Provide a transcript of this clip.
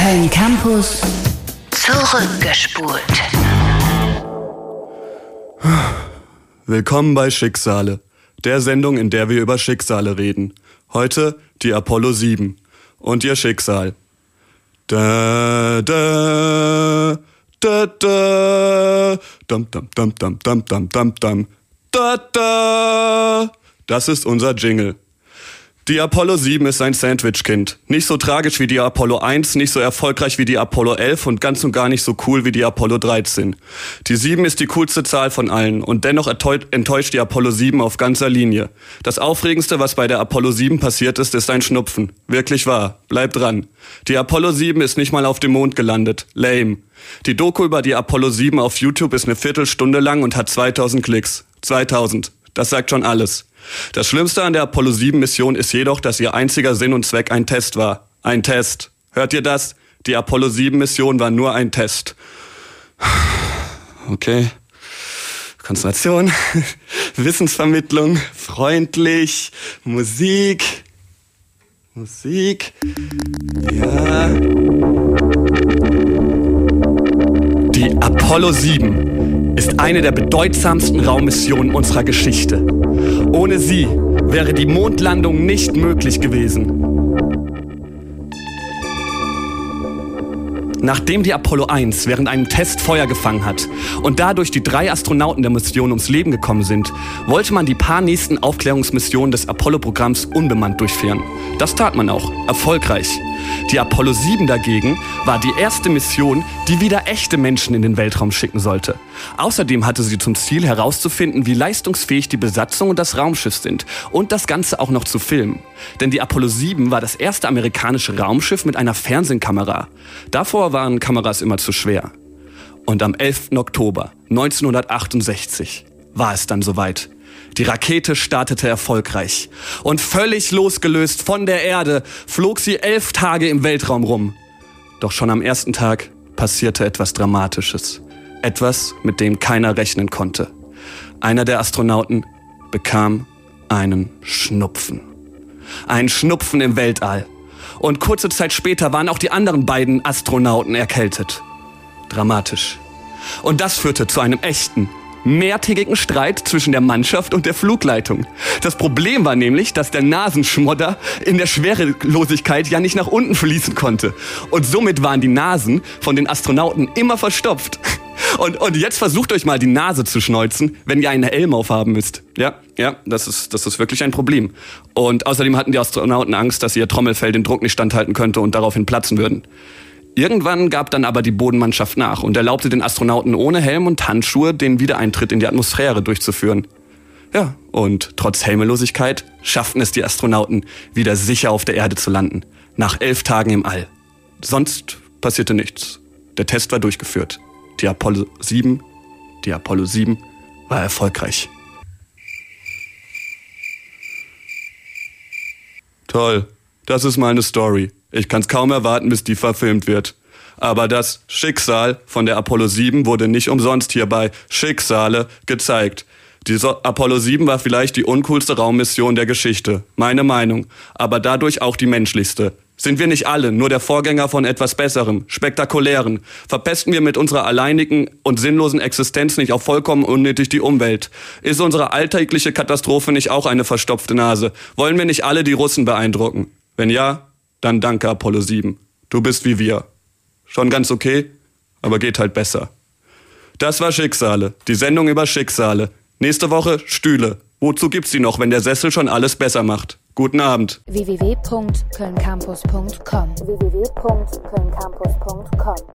Köln Campus zurückgespult. Willkommen bei Schicksale, der Sendung, in der wir über Schicksale reden. Heute die Apollo 7 und ihr Schicksal. Da da da da dam dam dam dam dam dam dam dam da da. Das ist unser Jingle. Die Apollo 7 ist ein Sandwich-Kind. Nicht so tragisch wie die Apollo 1, nicht so erfolgreich wie die Apollo 11 und ganz und gar nicht so cool wie die Apollo 13. Die 7 ist die coolste Zahl von allen und dennoch enttäuscht die Apollo 7 auf ganzer Linie. Das Aufregendste, was bei der Apollo 7 passiert ist ein Schnupfen. Wirklich wahr. Bleibt dran. Die Apollo 7 ist nicht mal auf dem Mond gelandet. Lame. Die Doku über die Apollo 7 auf YouTube ist eine Viertelstunde lang und hat 2000 Klicks. 2000. Das sagt schon alles. Das Schlimmste an der Apollo 7-Mission ist jedoch, dass ihr einziger Sinn und Zweck ein Test war. Ein Test. Hört ihr das? Die Apollo 7-Mission war nur ein Test. Okay. Konzentration, Wissensvermittlung, freundlich, Musik. Ja. Die Apollo 7 ist eine der bedeutsamsten Raummissionen unserer Geschichte. Ohne sie wäre die Mondlandung nicht möglich gewesen. Nachdem die Apollo 1 während einem Test Feuer gefangen hat und dadurch die 3 Astronauten der Mission ums Leben gekommen sind, wollte man die paar nächsten Aufklärungsmissionen des Apollo-Programms unbemannt durchführen. Das tat man auch, erfolgreich. Die Apollo 7 dagegen war die erste Mission, die wieder echte Menschen in den Weltraum schicken sollte. Außerdem hatte sie zum Ziel herauszufinden, wie leistungsfähig die Besatzung und das Raumschiff sind und das Ganze auch noch zu filmen. Denn die Apollo 7 war das erste amerikanische Raumschiff mit einer Fernsehkamera. Davor waren Kameras immer zu schwer. Und am 11. Oktober 1968 war es dann soweit. Die Rakete startete erfolgreich. Und völlig losgelöst von der Erde flog sie 11 Tage im Weltraum rum. Doch schon am ersten Tag passierte etwas Dramatisches. Etwas, mit dem keiner rechnen konnte. Einer der Astronauten bekam einen Schnupfen. Ein Schnupfen im Weltall. Und kurze Zeit später waren auch die anderen beiden Astronauten erkältet. Dramatisch. Und das führte zu einem echten, mehrtägigen Streit zwischen der Mannschaft und der Flugleitung. Das Problem war nämlich, dass der Nasenschmodder in der Schwerelosigkeit ja nicht nach unten fließen konnte. Und somit waren die Nasen von den Astronauten immer verstopft. Und jetzt versucht euch mal die Nase zu schneuzen, wenn ihr einen Helm aufhaben müsst. Ja, das ist wirklich ein Problem. Und außerdem hatten die Astronauten Angst, dass ihr Trommelfell den Druck nicht standhalten könnte und daraufhin platzen würden. Irgendwann gab dann aber die Bodenmannschaft nach und erlaubte den Astronauten ohne Helm und Handschuhe den Wiedereintritt in die Atmosphäre durchzuführen. Ja, und trotz Helmelosigkeit schafften es die Astronauten, wieder sicher auf der Erde zu landen. Nach 11 Tagen im All. Sonst passierte nichts. Der Test war durchgeführt. Die Apollo 7 war erfolgreich. Toll, das ist meine Story. Ich kann's kaum erwarten, bis die verfilmt wird. Aber das Schicksal von der Apollo 7 wurde nicht umsonst hier bei Schicksale gezeigt. Die Apollo 7 war vielleicht die uncoolste Raummission der Geschichte. Meine Meinung. Aber dadurch auch die menschlichste. Sind wir nicht alle nur der Vorgänger von etwas Besserem, Spektakulären? Verpesten wir mit unserer alleinigen und sinnlosen Existenz nicht auch vollkommen unnötig die Umwelt? Ist unsere alltägliche Katastrophe nicht auch eine verstopfte Nase? Wollen wir nicht alle die Russen beeindrucken? Wenn ja, dann danke Apollo 7. Du bist wie wir. Schon ganz okay, aber geht halt besser. Das war Schicksale, die Sendung über Schicksale. Nächste Woche Stühle. Wozu gibt's die noch, wenn der Sessel schon alles besser macht? Guten Abend. www.kölncampus.com